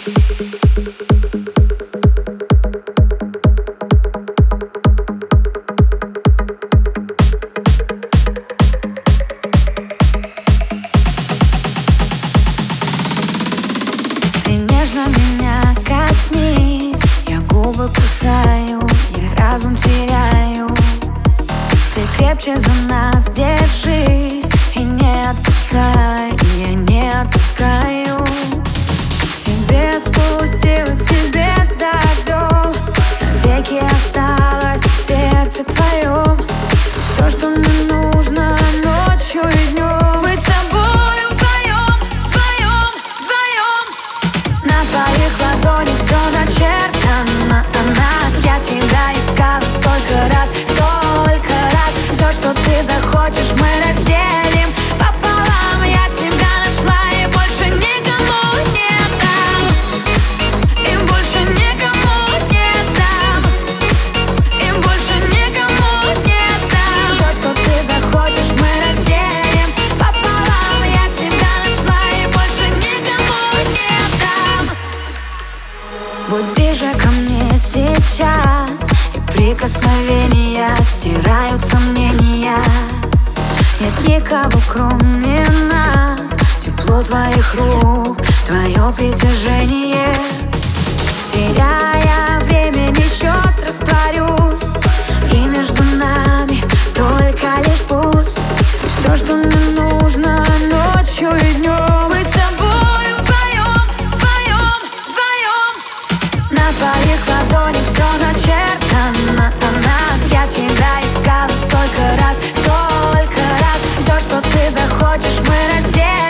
Ты нежно меня коснись, я губы кусаю, я разум теряю. Ты крепче за нас держись и не отпускай, я не отпускаю. Тебе спустилась, тебе с дождем, навеки осталось в сердце твоем. Все, что мне нужно ночью и днем, быть с тобою вдвоем, вдвоем, вдвоем. На твоих ладонях все начертано о нас. Я тебя искала столько раз, столько раз. Все, что ты захочешь, мы разделим пополам. Я тебя нашла и больше никому не дам, и больше никому не дам, и больше никому не дам. Все, что ты захочешь, мы разделим пополам. Я тебя нашла и больше никому не дам. Будь ближе ко мне сейчас, и прикосновения стирают сомнения. Нет никого кроме нас, тепло твоих рук, твое притяжение. Теряя времени счет, растворюсь, и между нами только лишь пульс. Ты все, что мне нужно ночью и днем, быть с тобою вдвоем, вдвоем, вдвоем. На твоих ладонях все начертано о нас. Я тебя искала столько раз, столько раз. Все, что ты захочешь, мы разделим